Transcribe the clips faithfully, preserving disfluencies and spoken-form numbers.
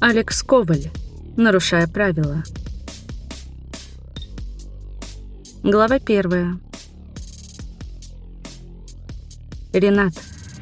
Алекс Коваль. Нарушая правила. Глава первая. Ренат.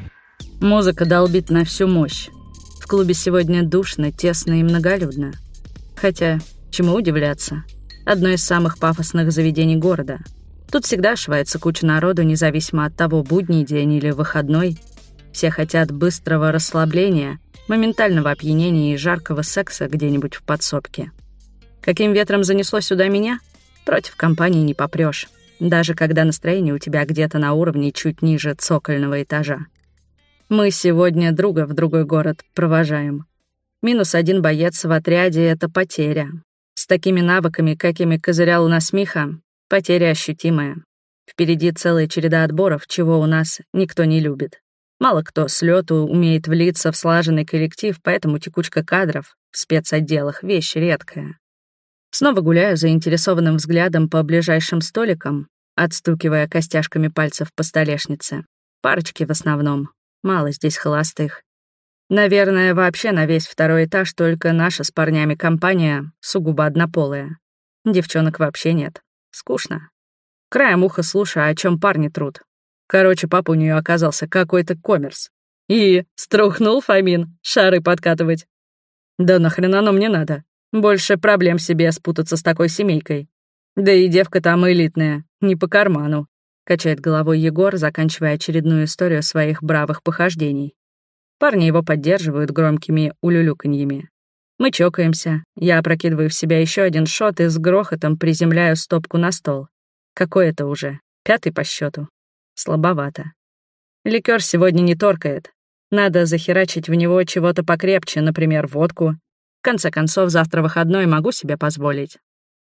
Музыка долбит на всю мощь. В клубе сегодня душно, тесно и многолюдно. Хотя, чему удивляться? Одно из самых пафосных заведений города. Тут всегда ошивается куча народу, независимо от того, будний день или выходной. Все хотят быстрого расслабления, моментального опьянения и жаркого секса где-нибудь в подсобке. Каким ветром занесло сюда меня? Против компании не попрёшь, даже когда настроение у тебя где-то на уровне чуть ниже цокольного этажа. Мы сегодня друга в другой город провожаем. Минус один боец в отряде — это потеря. С такими навыками, какими козырял у нас Миха, потеря ощутимая. Впереди целая череда отборов, чего у нас никто не любит. Мало кто с лёту умеет влиться в слаженный коллектив, поэтому текучка кадров в спецотделах — вещь редкая. Снова гуляю заинтересованным взглядом по ближайшим столикам, отстукивая костяшками пальцев по столешнице. Парочки в основном, мало здесь холостых. Наверное, вообще на весь второй этаж только наша с парнями компания сугубо однополая. Девчонок вообще нет. Скучно. Краем уха слушаю, о чем парни трут. Короче, папа у нее оказался какой-то коммерс. И струхнул Фомин шары подкатывать. Да нахрен оно мне надо? Больше проблем себе спутаться с такой семейкой. Да и девка там элитная, не по карману. Качает головой Егор, заканчивая очередную историю своих бравых похождений. Парни его поддерживают громкими улюлюканьями. Мы чокаемся, я опрокидываю в себя еще один шот и с грохотом приземляю стопку на стол. Какой это уже? Пятый по счету. Слабовато. Ликер сегодня не торкает. Надо захерачить в него чего-то покрепче, например, водку. В конце концов, завтра выходной, могу себе позволить.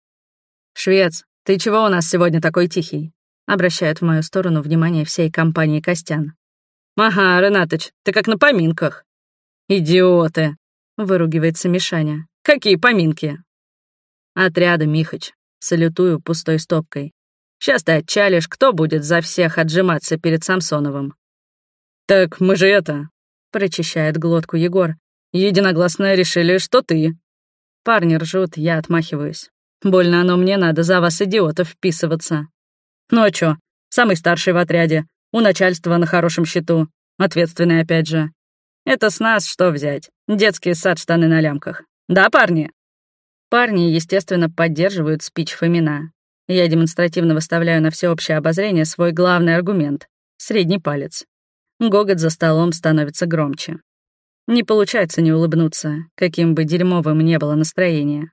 «Швец, ты чего у нас сегодня такой тихий?» Обращает в мою сторону внимание всей компании Костян. «Ага, Ренатыч, ты как на поминках». «Идиоты!» — выругивается Мишаня. «Какие поминки?» «Отряда, Михач», — салютую пустой стопкой. «Сейчас ты отчалишь, кто будет за всех отжиматься перед Самсоновым?» «Так мы же это...» — прочищает глотку Егор. «Единогласно решили, что ты». Парни ржут, я отмахиваюсь. Больно оно мне надо за вас, идиотов, вписываться. Ну а чё, самый старший в отряде, у начальства на хорошем счету, ответственный опять же. Это с нас что взять? Детский сад, штаны на лямках. Да, парни? Парни, естественно, поддерживают спич Фомина. Я демонстративно выставляю на всеобщее обозрение свой главный аргумент — средний палец. Гогот за столом становится громче. Не получается не улыбнуться, каким бы дерьмовым ни было настроение.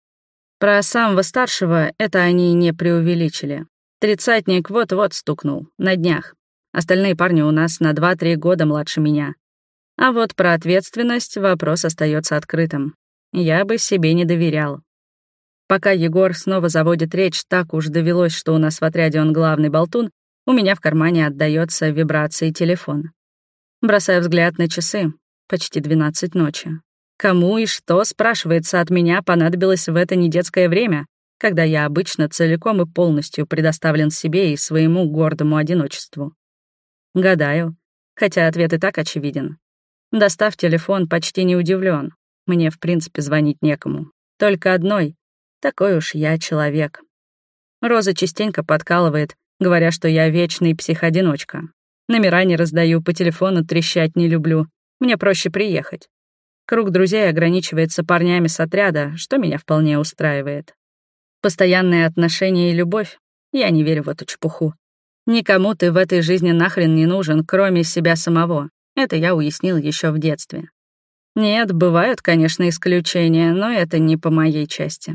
Про самого старшего это они не преувеличили. Тридцатник вот-вот стукнул, на днях. Остальные парни у нас на два-три года младше меня. А вот про ответственность вопрос остается открытым. Я бы себе не доверял. Пока Егор снова заводит речь, так уж довелось, что у нас в отряде он главный болтун, у меня в кармане отдаётся вибрации телефон. Бросаю взгляд на часы. Почти двенадцать ночи. Кому и что, спрашивается, от меня понадобилось в это недетское время, когда я обычно целиком и полностью предоставлен себе и своему гордому одиночеству? Гадаю, хотя ответ и так очевиден. Достав телефон, почти не удивлен. Мне, в принципе, звонить некому. Только одной. Такой уж я человек. Роза частенько подкалывает, говоря, что я вечный психодиночка. Номера не раздаю, по телефону трещать не люблю. Мне проще приехать. Круг друзей ограничивается парнями с отряда, что меня вполне устраивает. Постоянные отношения и любовь — я не верю в эту чепуху. Никому ты в этой жизни нахрен не нужен, кроме себя самого. Это я уяснил еще в детстве. Нет, бывают, конечно, исключения, но это не по моей части.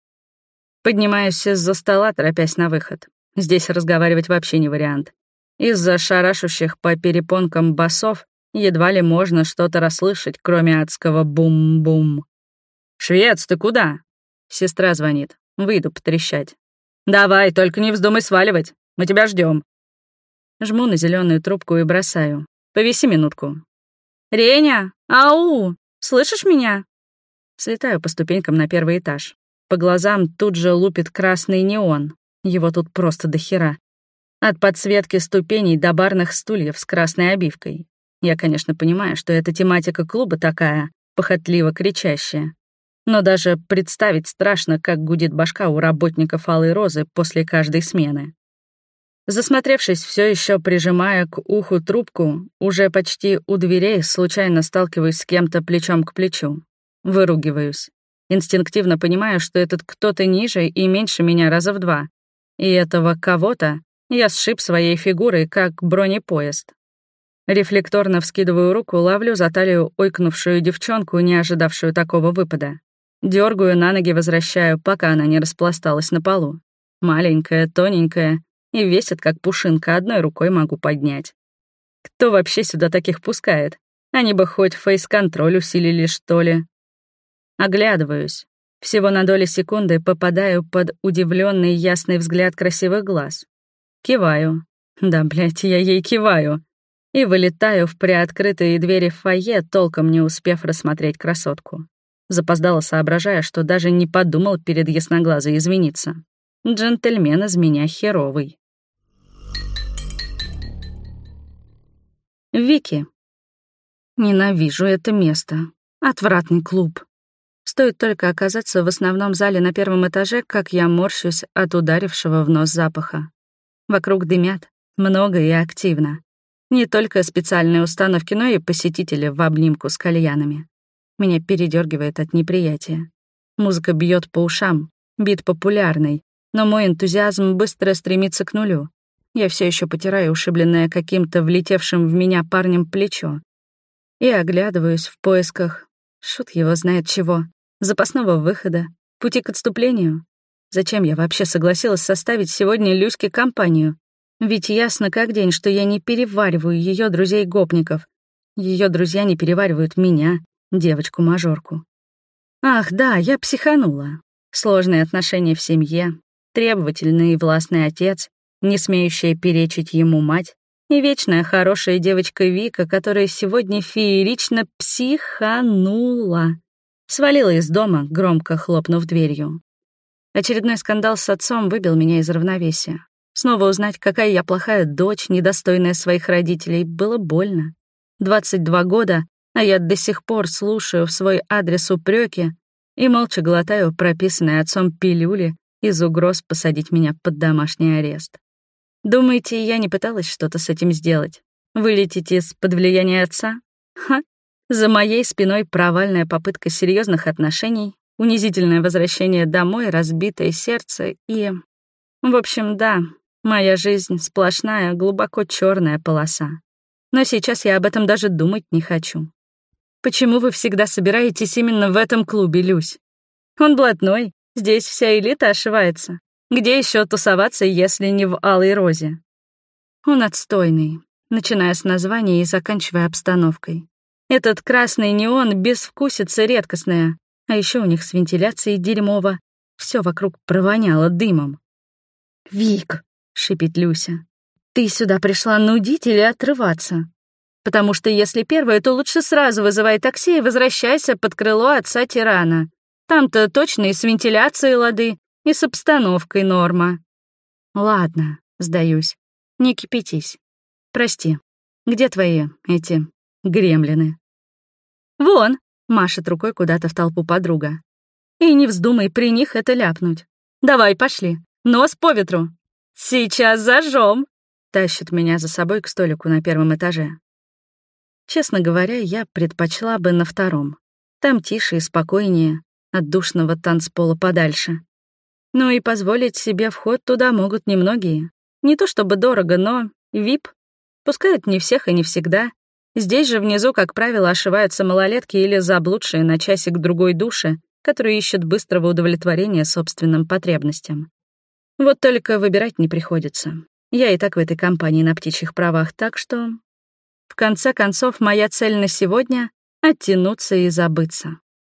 Поднимаюсь из-за стола, торопясь на выход. Здесь разговаривать вообще не вариант. Из-за шарашущих по перепонкам басов едва ли можно что-то расслышать, кроме адского бум-бум. «Швец, ты куда?» Сестра звонит. Выйду потрещать. «Давай, только не вздумай сваливать. Мы тебя ждем. Жму на зеленую трубку и бросаю. «Повиси минутку». «Реня! Ау! Слышишь меня?» Слетаю по ступенькам на первый этаж. По глазам тут же лупит красный неон. Его тут просто дохера. От подсветки ступеней до барных стульев с красной обивкой. Я, конечно, понимаю, что эта тематика клуба такая, похотливо кричащая. Но даже представить страшно, как гудит башка у работников Алой Розы после каждой смены. Засмотревшись, все еще прижимая к уху трубку, уже почти у дверей случайно сталкиваюсь с кем-то плечом к плечу. Выругиваюсь. Инстинктивно понимаю, что этот кто-то ниже и меньше меня раза в два. И этого кого-то я сшиб своей фигурой, как бронепоезд. Рефлекторно вскидываю руку, ловлю за талию ойкнувшую девчонку, не ожидавшую такого выпада. Дёргаю, на ноги возвращаю, пока она не распласталась на полу. Маленькая, тоненькая и весит, как пушинка, одной рукой могу поднять. Кто вообще сюда таких пускает? Они бы хоть фейс-контроль усилили, что ли. Оглядываюсь. Всего на доли секунды попадаю под удивленный ясный взгляд красивых глаз. Киваю. Да, блядь, я ей киваю. И вылетаю в приоткрытые двери фойе, толком не успев рассмотреть красотку. Запоздало соображая, что даже не подумал перед ясноглазой извиниться. Джентльмен из меня херовый. Вики. Ненавижу это место. Отвратный клуб. Стоит только оказаться в основном зале на первом этаже, как я морщусь от ударившего в нос запаха. Вокруг дымят, много и активно. Не только специальные установки, но и посетители в обнимку с кальянами. Меня передергивает от неприятия. Музыка бьет по ушам, бит популярный, но мой энтузиазм быстро стремится к нулю. Я все еще потираю ушибленное каким-то влетевшим в меня парнем плечо. И оглядываюсь в поисках, шут его знает чего, запасного выхода, пути к отступлению. Зачем я вообще согласилась составить сегодня Люське компанию? Ведь ясно как день, что я не перевариваю ее друзей-гопников. Ее друзья не переваривают меня, девочку-мажорку. Ах, да, я психанула. Сложные отношения в семье, требовательный и властный отец, не смеющая перечить ему мать, и вечная хорошая девочка Вика, которая сегодня феерично психанула. Свалила из дома, громко хлопнув дверью. Очередной скандал с отцом выбил меня из равновесия. Снова узнать, какая я плохая дочь, недостойная своих родителей, было больно. двадцать два года, а я до сих пор слушаю в свой адрес упреки и молча глотаю прописанные отцом пилюли из угроз посадить меня под домашний арест. Думаете, я не пыталась что-то с этим сделать? Вылететь из-под влияния отца? Ха! За моей спиной провальная попытка серьезных отношений, унизительное возвращение домой, разбитое сердце и... В общем, да, моя жизнь сплошная, глубоко черная полоса. Но сейчас я об этом даже думать не хочу. Почему вы всегда собираетесь именно в этом клубе, Люсь? Он блатной, здесь вся элита ошивается. Где еще тусоваться, если не в Алой Розе? Он отстойный, начиная с названия и заканчивая обстановкой. Этот красный неон безвкусица редкостная, а еще у них с вентиляцией дерьмово. Все вокруг провоняло дымом. «Вик», — шипит Люся, — «ты сюда пришла нудить или отрываться? Потому что если первое, то лучше сразу вызывай такси и возвращайся под крыло отца-тирана. Там-то точно и с вентиляцией лады, и с обстановкой норма». «Ладно», — сдаюсь, — «не кипятись. Прости, где твои, эти, гремлины?» «Вон», — машет рукой куда-то в толпу подруга. «И не вздумай при них это ляпнуть. Давай, пошли, нос по ветру. Сейчас зажжем», — тащит меня за собой к столику на первом этаже. Честно говоря, я предпочла бы на втором. Там тише и спокойнее, от душного танцпола подальше. Ну и позволить себе вход туда могут немногие. Не то чтобы дорого, но вип. Пускают не всех и не всегда. Здесь же внизу, как правило, ошиваются малолетки или заблудшие на часик-другой души, которые ищут быстрого удовлетворения собственным потребностям. Вот только выбирать не приходится. Я и так в этой компании на птичьих правах, так что... В конце концов, моя цель на сегодня — оттянуться и забыться.